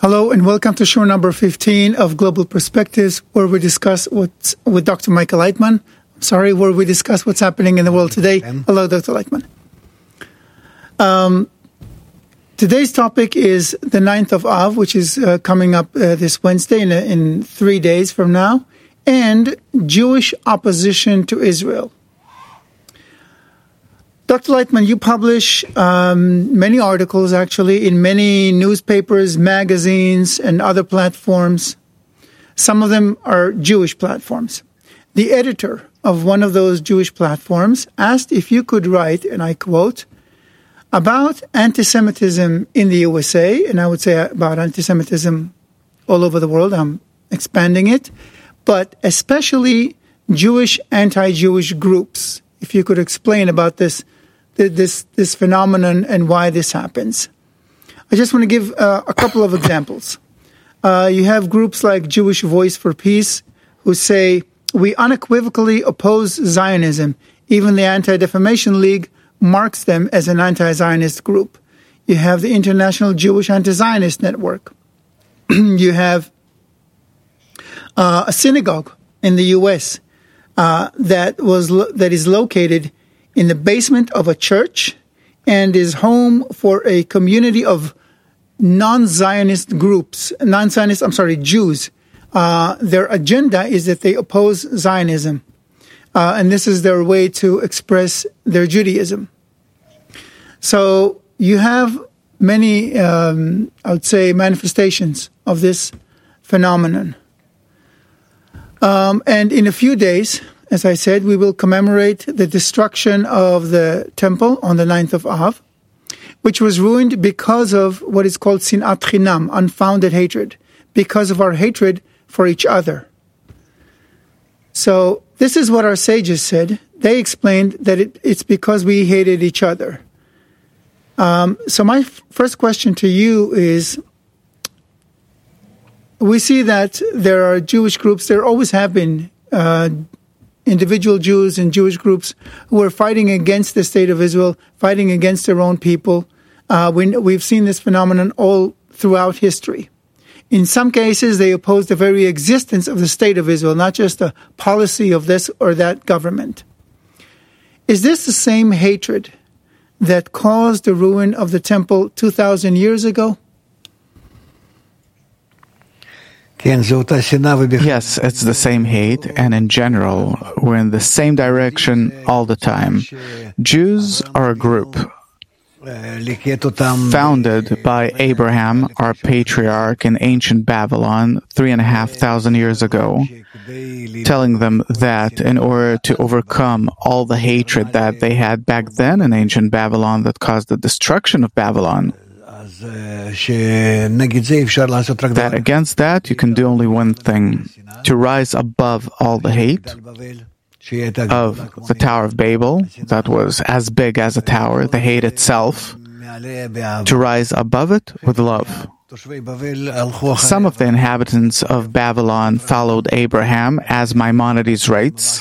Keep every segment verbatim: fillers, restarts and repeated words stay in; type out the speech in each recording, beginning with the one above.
Hello and welcome to show number fifteen of Global Perspectives, where we discuss what's with Doctor Michael Leitman. Sorry, where we discuss what's happening in the world today. Hello, Doctor Leitman. Um, today's topic is the ninth of Av, which is uh, coming up uh, this Wednesday in, in three days from now, and Jewish opposition to Israel. Doctor Leitman, you publish um, many articles, actually, in many newspapers, magazines, and other platforms. Some of them are Jewish platforms. The editor of one of those Jewish platforms asked if you could write, and I quote, about anti-Semitism in the U S A, and I would say about anti-Semitism all over the world. I'm expanding it, but especially Jewish anti-Jewish groups. If you could explain about this this this phenomenon and why this happens. I just want to give uh, a couple of examples. Uh, you have groups like Jewish Voice for Peace who say, we unequivocally oppose Zionism. Even the Anti-Defamation League marks them as an anti-Zionist group. You have the International Jewish Anti-Zionist Network. You have uh, a synagogue in the U S uh, that was lo- that is located in the basement of a church and is home for a community of non-Zionist groups, non-Zionist, I'm sorry, Jews. Uh, their agenda is that they oppose Zionism. Uh, and this is their way to express their Judaism. So you have many, um, I would say, manifestations of this phenomenon. Um, and in a few days, as I said, we will commemorate the destruction of the temple on the ninth of Av, which was ruined because of what is called sinat chinam, unfounded hatred, because of our hatred for each other. So this is what our sages said. They explained that it, it's because we hated each other. Um, so my f- first question to you is, we see that there are Jewish groups, there always have been uh, individual Jews and Jewish groups who are fighting against the state of Israel, fighting against their own people. Uh, we, we've seen this phenomenon all throughout history. In some cases, they oppose the very existence of the state of Israel, not just the policy of this or that government. Is this the same hatred that caused the ruin of the temple two thousand years ago? Yes, it's the same hate, and in general, we're in the same direction all the time. Jews are a group founded by Abraham, our patriarch, in ancient Babylon, three and a half thousand years ago, telling them that in order to overcome all the hatred that they had back then in ancient Babylon that caused the destruction of Babylon, that against that you can do only one thing, to rise above all the hate of the Tower of Babel, that was as big as a tower, the hate itself, to rise above it with love. Some of the inhabitants of Babylon followed Abraham, as Maimonides writes,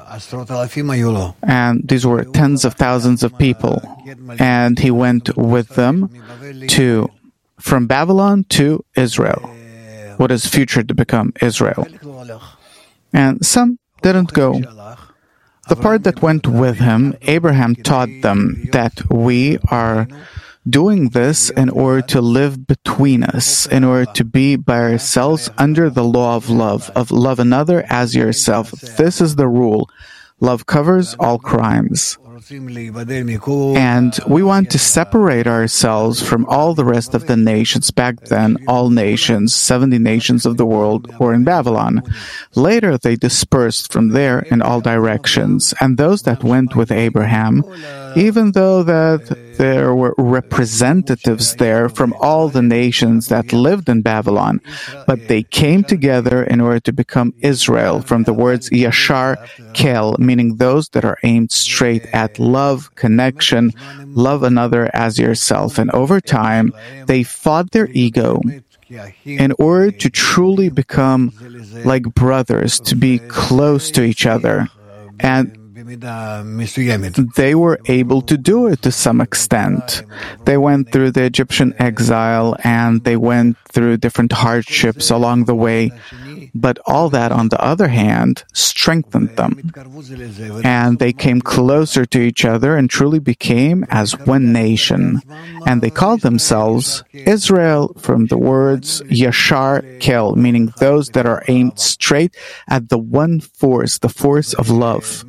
and these were tens of thousands of people, and he went with them to from Babylon to Israel, what is future to become Israel. And some didn't go. The part that went with him, Abraham taught them that we are doing this in order to live between us, in order to be by ourselves under the law of love, of love another as yourself. This is the rule. Love covers all crimes. And we want to separate ourselves from all the rest of the nations. Back then, all nations, seventy nations of the world, were in Babylon. Later, they dispersed from there in all directions. And those that went with Abraham, even though that there were representatives there from all the nations that lived in Babylon, but they came together in order to become Israel, from the words Yashar Kel, meaning those that are aimed straight at love, connection, love another as yourself. And over time, they fought their ego in order to truly become like brothers, to be close to each other. And they were able to do it to some extent. They went through the Egyptian exile and they went through different hardships along the way. But all that, on the other hand, strengthened them. And they came closer to each other and truly became as one nation. And they called themselves Israel, from the words Yashar Kel, meaning those that are aimed straight at the one force, the force of love.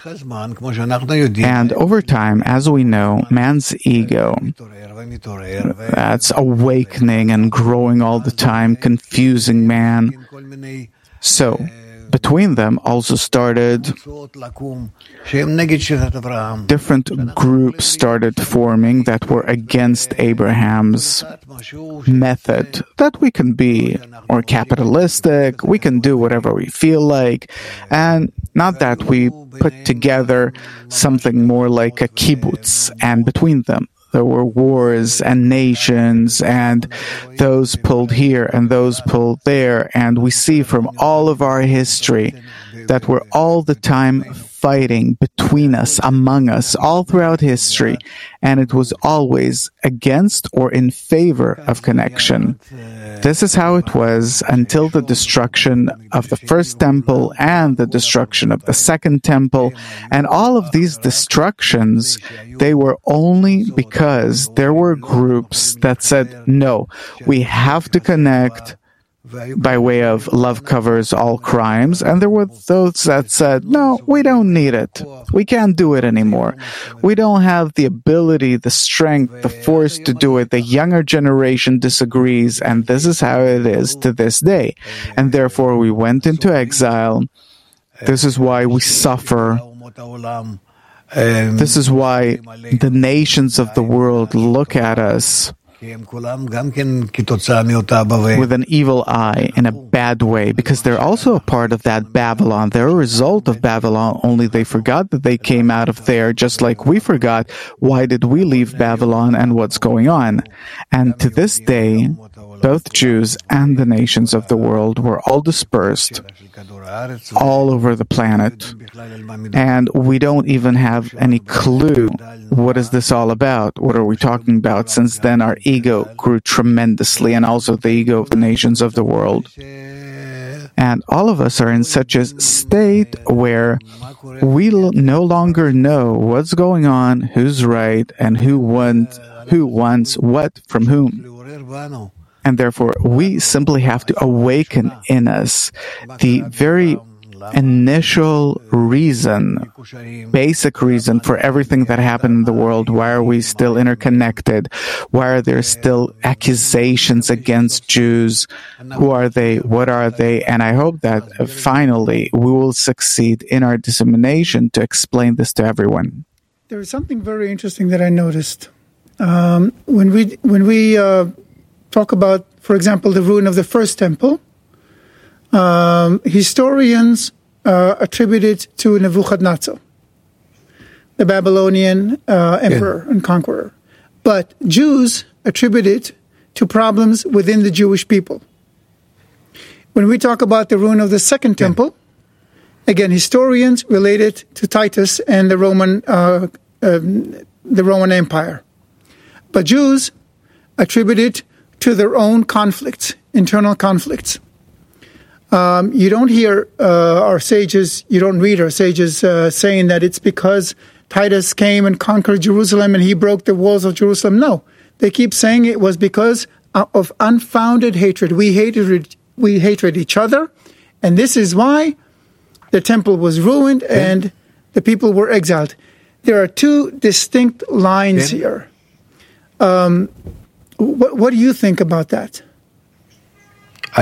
And over time, as we know, man's ego, that's awakening and growing all the time, confusing man. So, between them also started different groups started forming that were against Abraham's method, that we can be more capitalistic, we can do whatever we feel like, and not that we put together something more like a kibbutz, and between them there were wars and nations, and those pulled here and those pulled there. And we see from all of our history that we're all the time fighting between us, among us, all throughout history. And it was always against or in favor of connection. This is how it was until the destruction of the first temple and the destruction of the second temple. And all of these destructions, they were only because there were groups that said, no, we have to connect by way of love covers all crimes. And there were those that said, no, we don't need it. We can't do it anymore. We don't have the ability, the strength, the force to do it. The younger generation disagrees, and this is how it is to this day. And therefore we went into exile. This is why we suffer. This is why the nations of the world look at us with an evil eye, in a bad way, because they're also a part of that Babylon. They're a result of Babylon, only they forgot that they came out of there, just like we forgot why did we leave Babylon and what's going on. And to this day, both Jews and the nations of the world were all dispersed all over the planet, and we don't even have any clue what is this all about, what are we talking about. Since then our ego grew tremendously, and also the ego of the nations of the world. And all of us are in such a state where we no longer know what's going on, who's right, and who wants, who wants what from whom. And therefore, we simply have to awaken in us the very initial reason, basic reason for everything that happened in the world. Why are we still interconnected? Why are there still accusations against Jews? Who are they? What are they? And I hope that uh, finally we will succeed in our dissemination to explain this to everyone. There is something very interesting that I noticed. Um, when we, when we, uh, talk about, for example, the ruin of the first temple, um, historians uh, attribute it to Nebuchadnezzar, the Babylonian uh, emperor yeah. and conqueror. But Jews attribute it to problems within the Jewish people. When we talk about the ruin of the second yeah. temple, again, historians relate it to Titus and the Roman, uh, um, the Roman Empire. But Jews attribute it to their own conflicts, internal conflicts. Um, you don't hear uh, our sages, you don't read our sages uh, saying that it's because Titus came and conquered Jerusalem and he broke the walls of Jerusalem. No, they keep saying it was because of unfounded hatred. We hated, we hated each other, and this is why the temple was ruined and the people were exiled. There are two distinct lines yeah. here. Um, What, what do you think about that? I,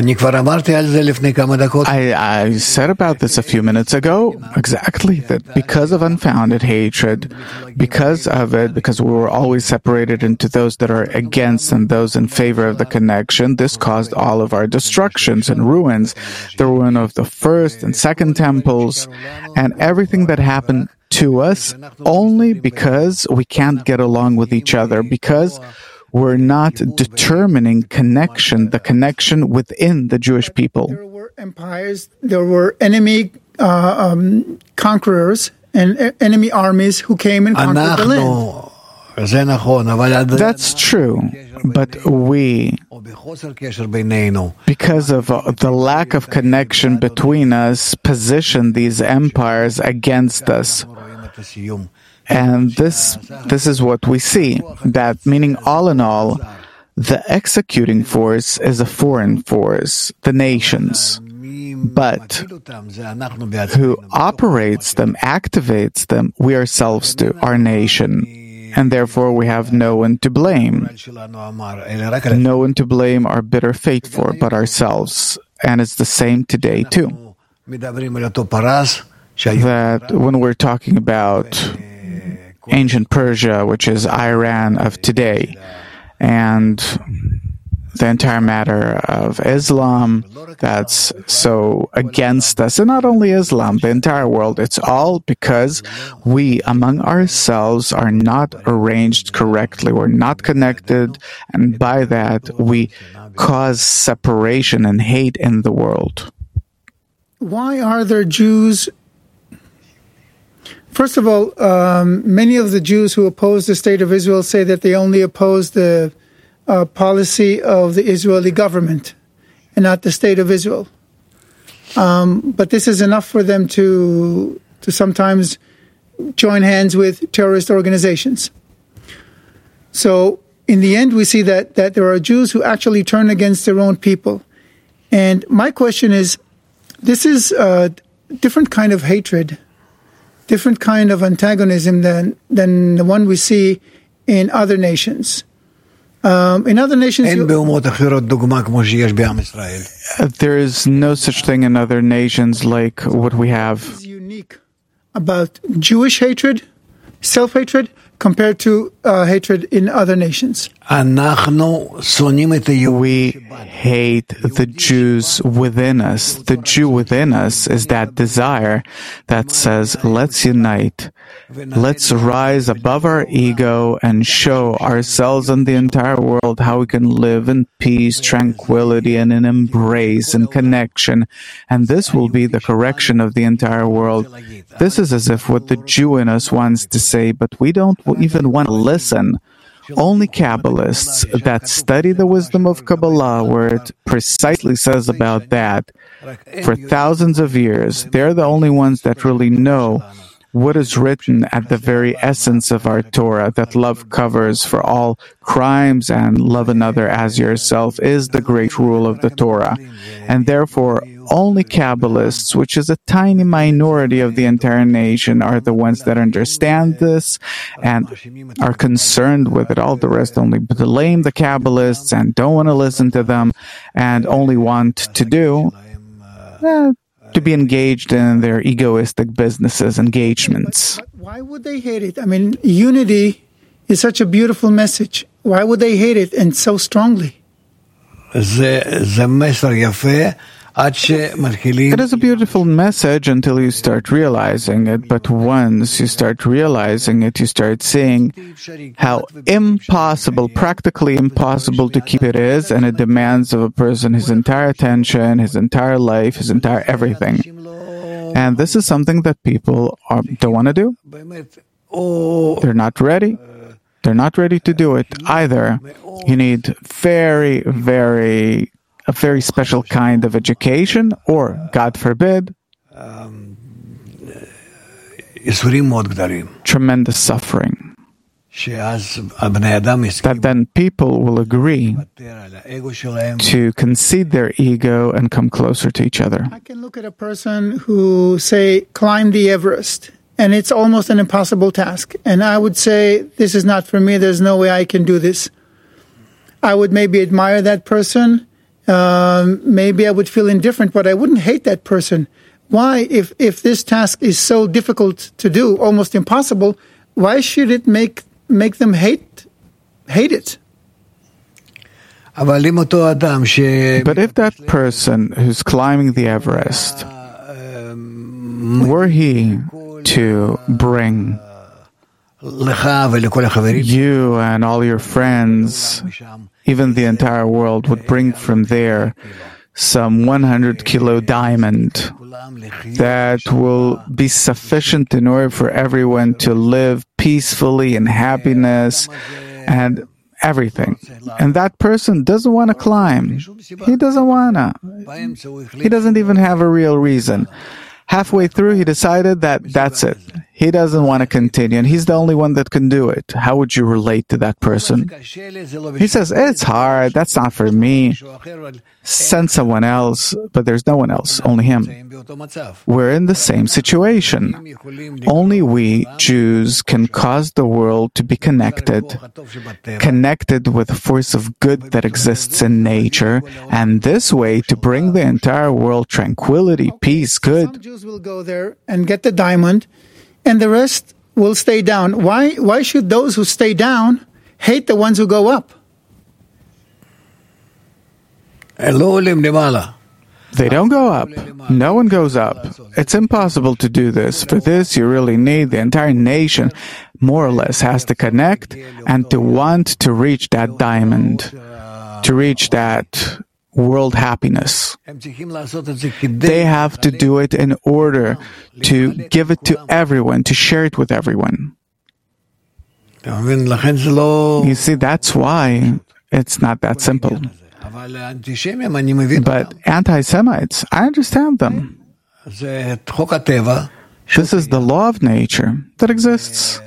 I said about this a few minutes ago, exactly, that because of unfounded hatred, because of it, because we were always separated into those that are against and those in favor of the connection, this caused all of our destructions and ruins, the ruin of the first and second temples, and everything that happened to us only because we can't get along with each other, because we're not determining connection, the connection within the Jewish people. There were empires, there were enemy uh, um, conquerors, and enemy armies who came and conquered the land. That's true, but we, because of uh, the lack of connection between us, position these empires against us. And this, this is what we see, that meaning all in all, the executing force is a foreign force, the nations. But who operates them, activates them, we ourselves do, our nation. And therefore we have no one to blame. No one to blame our bitter fate for but ourselves. And it's the same today too. That when we're talking about ancient Persia, which is Iran of today, and the entire matter of Islam that's so against us, and not only Islam, the entire world, it's all because we among ourselves are not arranged correctly, we're not connected, and by that we cause separation and hate in the world. Why are there Jews? First of all, um, many of the Jews who oppose the state of Israel say that they only oppose the Uh, policy of the Israeli government and not the state of Israel. Um, but this is enough for them to to sometimes join hands with terrorist organizations. So in the end, we see that, that there are Jews who actually turn against their own people. And my question is, this is a different kind of hatred, different kind of antagonism than, than the one we see in other nations. Um, in other nations, you, there is no such thing in other nations like what we have. What is unique about Jewish hatred, self-hatred, compared to uh, hatred in other nations? We hate the Jews within us. The Jew within us is that desire that says, let's unite. Let's rise above our ego and show ourselves and the entire world how we can live in peace, tranquility, and in embrace and connection. And this will be the correction of the entire world. This is as if what the Jew in us wants to say, but we don't even want to listen. Only Kabbalists that study the wisdom of Kabbalah, where it precisely says about that, for thousands of years, they're the only ones that really know what is written at the very essence of our Torah, that love covers for all crimes and love another as yourself is the great rule of the Torah. And therefore, only Kabbalists, which is a tiny minority of the entire nation, are the ones that understand this and are concerned with it. All the rest only blame the Kabbalists and don't want to listen to them and only want to do eh, to be engaged in their egoistic businesses, engagements. Why would they hate it? I mean, unity is such a beautiful message. Why would they hate it and so strongly? It is a beautiful message until you start realizing it, but once you start realizing it, you start seeing how impossible, practically impossible to keep it is, and it demands of a person his entire attention, his entire life, his entire everything. And this is something that people are, don't want to do. They're not ready. They're not ready to do it either. You need very, very... a very special kind of education, or, God forbid, tremendous suffering. That then people will agree to concede their ego and come closer to each other. I can look at a person who, say, climbed the Everest, and it's almost an impossible task. And I would say, this is not for me, there's no way I can do this. I would maybe admire that person. Um, maybe I would feel indifferent, but I wouldn't hate that person. Why, if, if this task is so difficult to do, almost impossible, why should it make make them hate hate it? But if that person who's climbing the Everest, were he to bring you and all your friends, even the entire world, would bring from there some one hundred kilo diamond that will be sufficient in order for everyone to live peacefully in happiness and everything. And that person doesn't want to climb. He doesn't want to. He doesn't even have a real reason. Halfway through, he decided that that's it. He doesn't want to continue, and he's the only one that can do it. How would you relate to that person? He says, it's hard, that's not for me. Send someone else, but there's no one else, only him. We're in the same situation. Only we, Jews, can cause the world to be connected, connected with a force of good that exists in nature, and this way to bring the entire world tranquility, peace, good. Some Jews will go there and get the diamond, and the rest will stay down. Why, why should those who stay down hate the ones who go up? They don't go up. No one goes up. It's impossible to do this. For this, you really need the entire nation, more or less, has to connect and to want to reach that diamond, to reach that world happiness. They have to do it in order to give it to everyone, to share it with everyone. You see, that's why it's not that simple. But anti-Semites, I understand them. This is the law of nature that exists.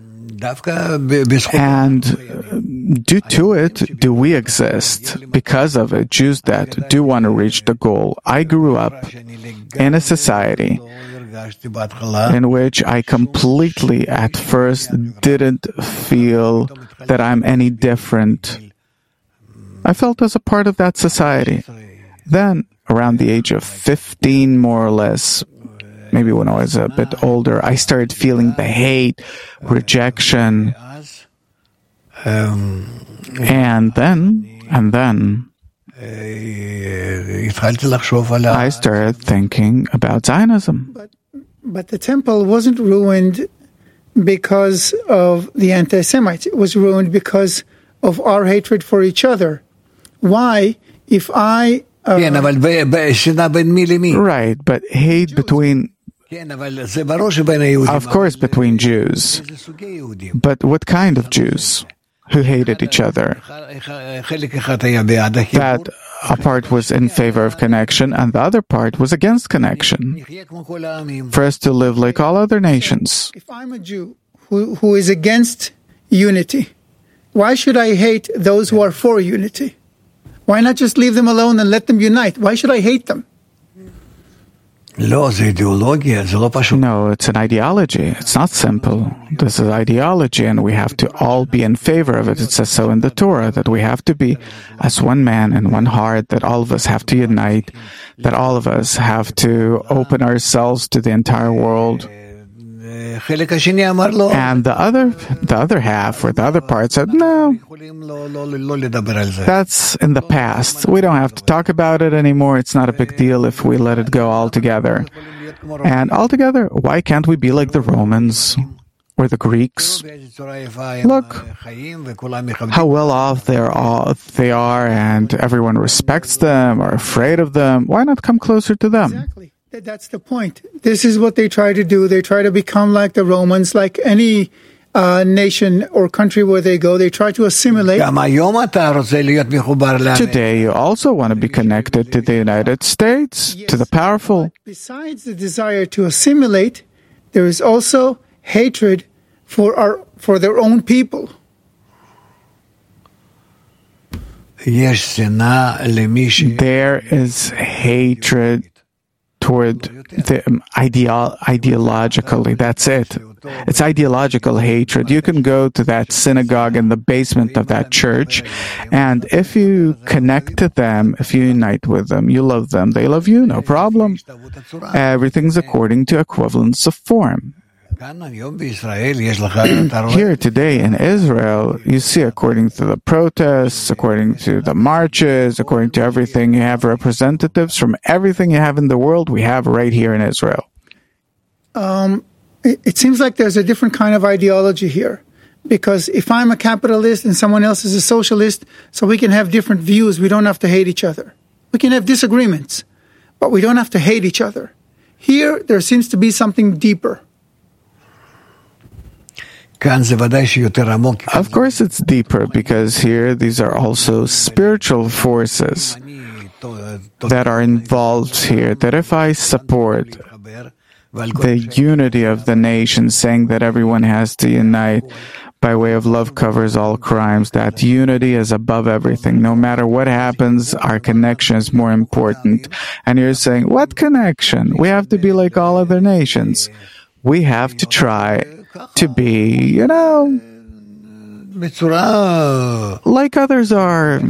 And due to it, do we exist? Because of it, Jews that do want to reach the goal. I grew up in a society in which I completely, at first, didn't feel that I'm any different. I felt as a part of that society. Then, around the age of fifteen, more or less, maybe when I was a bit older, I started feeling the hate, rejection. And then, and then, I started thinking about Zionism. But, but the temple wasn't ruined because of the anti-Semites. It was ruined because of our hatred for each other. Why, if I... Uh, right, but hate between... Of course, between Jews. But what kind of Jews who hated each other? That a part was in favor of connection and the other part was against connection. For us to live like all other nations. If I'm a Jew who, who is against unity, why should I hate those who are for unity? Why not just leave them alone and let them unite? Why should I hate them? No, it's an ideology. It's not simple. This is ideology, and we have to all be in favor of it. It says so in the Torah, that we have to be as one man and one heart, that all of us have to unite, that all of us have to open ourselves to the entire world. And the other, the other half, or the other part said, no, that's in the past. We don't have to talk about it anymore. It's not a big deal if we let it go altogether. And altogether, why can't we be like the Romans or the Greeks? Look how well off they are, they are, and everyone respects them or afraid of them. Why not come closer to them? Exactly. That's the point. This is what they try to do. They try to become like the Romans, like any uh, nation or country where they go. They try to assimilate. Today, you also want to be connected to the United States, yes, to the powerful. Besides the desire to assimilate, there is also hatred for our for their own people. There is hatred toward the um, ideal, ideologically. That's it. It's ideological hatred. You can go to that synagogue in the basement of that church, and if you connect to them, if you unite with them, you love them, they love you, no problem. Everything's according to equivalence of form. Here today in Israel, you see, according to the protests, according to the marches, according to everything, you have representatives from everything you have in the world, we have right here in Israel. Um, it, it seems like there's a different kind of ideology here. Because if I'm a capitalist and someone else is a socialist, so we can have different views, we don't have to hate each other. We can have disagreements, but we don't have to hate each other. Here, there seems to be something deeper. Of course, it's deeper because here these are also spiritual forces that are involved here. That if I support the unity of the nation, saying that everyone has to unite by way of love covers all crimes, that unity is above everything. No matter what happens, our connection is more important. And you're saying, what connection? We have to be like all other nations. We have to try to be, you know, like others are,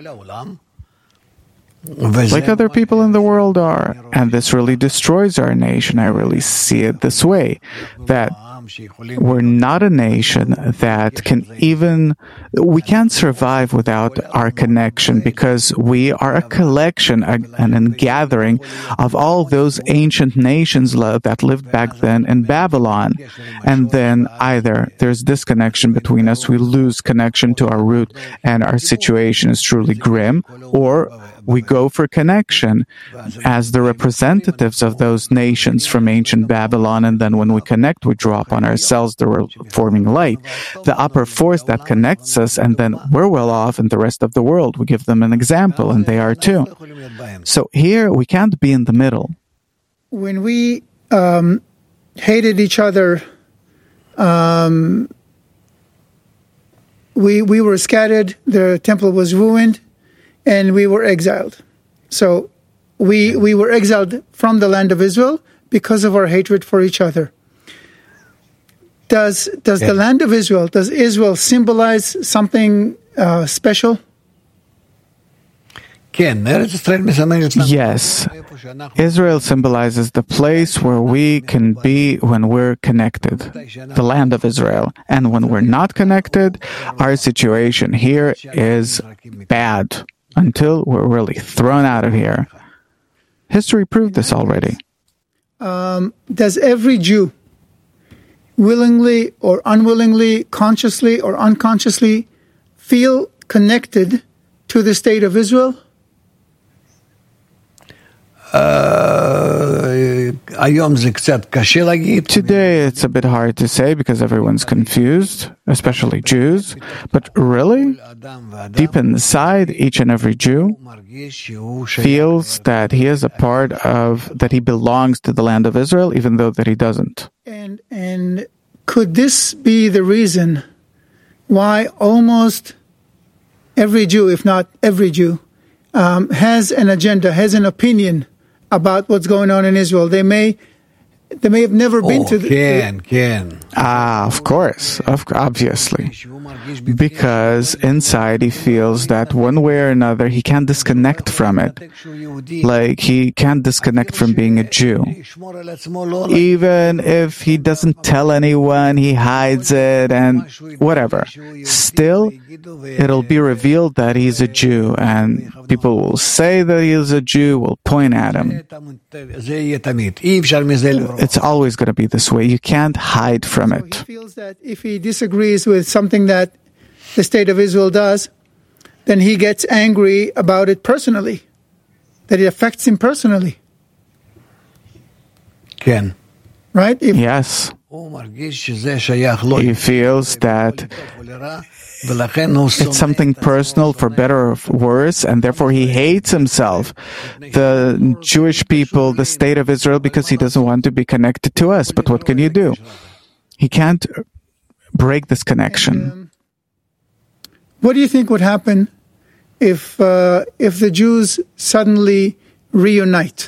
like other people in the world are. And this really destroys our nation. I really see it this way, that we're not a nation that can even, we can't survive without our connection, because we are a collection and a gathering of all those ancient nations that lived back then in Babylon. And then either there's disconnection between us, we lose connection to our root, and our situation is truly grim, or we go for connection as the representatives of those nations from ancient Babylon, and then when we connect, we draw upon ourselves the reforming light, the upper force that connects us, and then we're well off in the rest of the world. We give them an example, and they are too. So here, we can't be in the middle. When we um, hated each other, um, we we were scattered, the temple was ruined, and we were exiled. So we we were exiled from the land of Israel because of our hatred for each other. Does does yeah. the land of Israel, does Israel symbolize something uh, special? Yes. Israel symbolizes the place where we can be when we're connected, the land of Israel. And when we're not connected, our situation here is bad, until we're really thrown out of here. History proved this already. Um, does every Jew, willingly or unwillingly, consciously or unconsciously, feel connected to the state of Israel? Uh, Today it's a bit hard to say because everyone's confused, especially Jews. But really, deep inside, each and every Jew feels that he is a part of, that he belongs to the land of Israel, even though that he doesn't. And and could this be the reason why almost every Jew, if not every Jew, um, has an agenda, has an opinion about what's going on in Israel? They may, they may have never been oh, to the... Can, can. Ah, of course, of obviously. Because inside he feels that one way or another he can't disconnect from it. Like he can't disconnect from being a Jew. Even if he doesn't tell anyone, he hides it and whatever. Still, it'll be revealed that he's a Jew, and people will say that he is a Jew, will point at him. It's always going to be this way. You can't hide from so it. He feels that if he disagrees with something that the state of Israel does, then he gets angry about it personally, that it affects him personally. Can. Right? If, Yes. He feels that it's something personal, for better or for worse, and therefore he hates himself, the Jewish people, the state of Israel, because he doesn't want to be connected to us. But what can you do? He can't break this connection. And, um, what do you think would happen if uh, if the Jews suddenly reunite?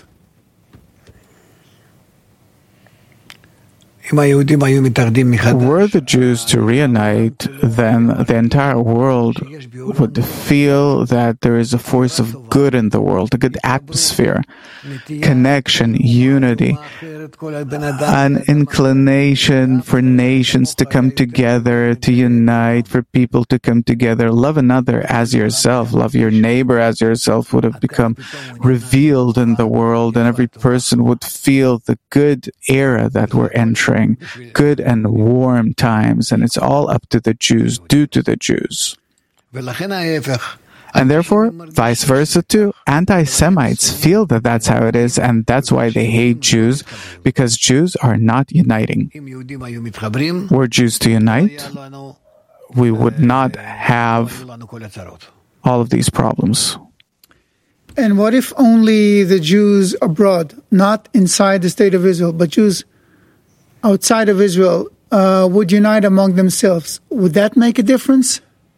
Were the Jews to reunite, then the entire world would feel that there is a force of good in the world, a good atmosphere, connection, unity, an inclination for nations to come together, to unite, for people to come together, love another as yourself, love your neighbor as yourself would have become revealed in the world, and every person would feel the good era that we're entering. Good and warm times, and it's all up to the Jews, due to the Jews. And therefore, vice versa too, anti-Semites feel that that's how it is, and that's why they hate Jews, because Jews are not uniting. Were Jews to unite, we would not have all of these problems. And what if only the Jews abroad, not inside the state of Israel, but Jews outside of Israel, uh, would unite among themselves? Would that make a difference?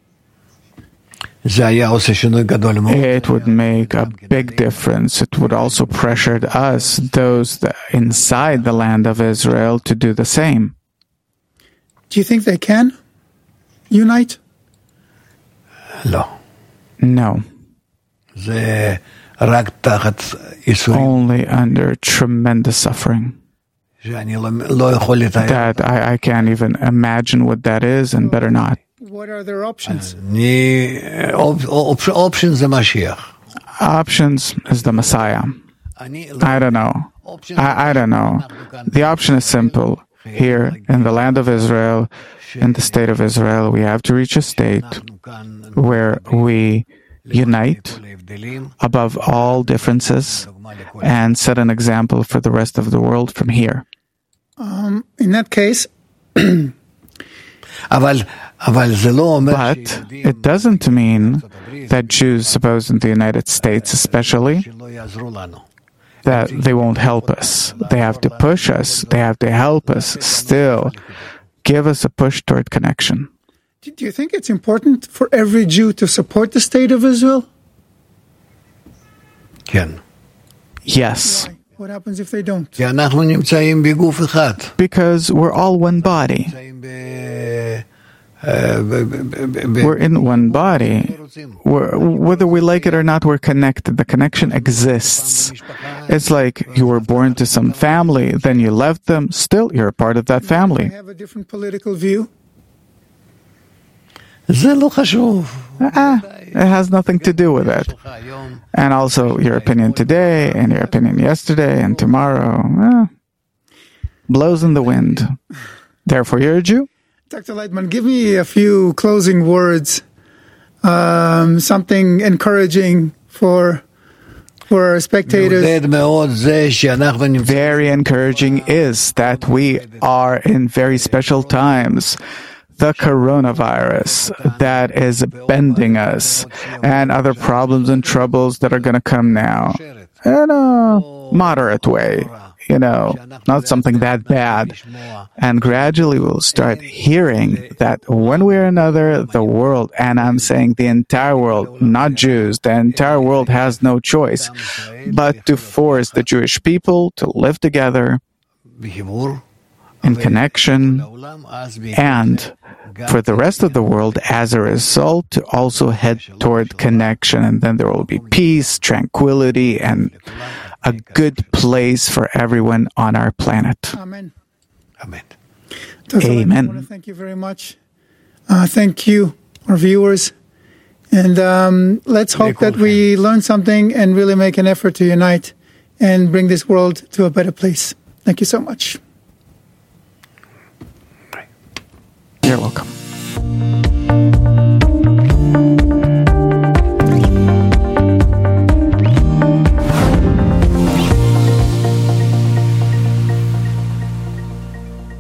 It would make a big difference. It would also pressure us, those that inside the land of Israel, to do the same. Do you think they can unite? No. Only under tremendous suffering. That I, I can't even imagine what that is, and better not. What are their options? Options the Mashiach. Options is the Messiah. I don't know. I, I don't know. The option is simple. Here, in the land of Israel, in the state of Israel, we have to reach a state where we unite above all differences and set an example for the rest of the world from here. Um, in that case, but it doesn't mean that Jews, suppose in the United States especially, that they won't help us. They have to push us. They have to help us still. Give us a push toward connection. Do you think it's important for every Jew to support the state of Israel? Yes. Why? What happens if they don't? Because we're all one body. We're in one body. We're, whether we like it or not, we're connected. The connection exists. It's like you were born to some family, then you left them, still you're a part of that family. I have a different political view. Ah, it has nothing to do with it. And also, your opinion today, and your opinion yesterday, and tomorrow, eh, blows in the wind. Therefore, you're a Jew. Doctor Lightman, give me a few closing words, um, something encouraging for for our spectators. Very encouraging is that we are in very special times. The coronavirus that is bending us, and other problems and troubles that are going to come now in a moderate way, you know, not something that bad. And gradually we'll start hearing that one way or another, the world, and I'm saying the entire world, not Jews, the entire world has no choice but to force the Jewish people to live together in connection, and for the rest of the world, as a result, to also head toward connection. And then there will be peace, tranquility, and a good place for everyone on our planet. Amen. Amen. Amen. I want to thank you very much. Uh, thank you, our viewers. And um, let's hope that we learn something and really make an effort to unite and bring this world to a better place. Thank you so much. You're welcome.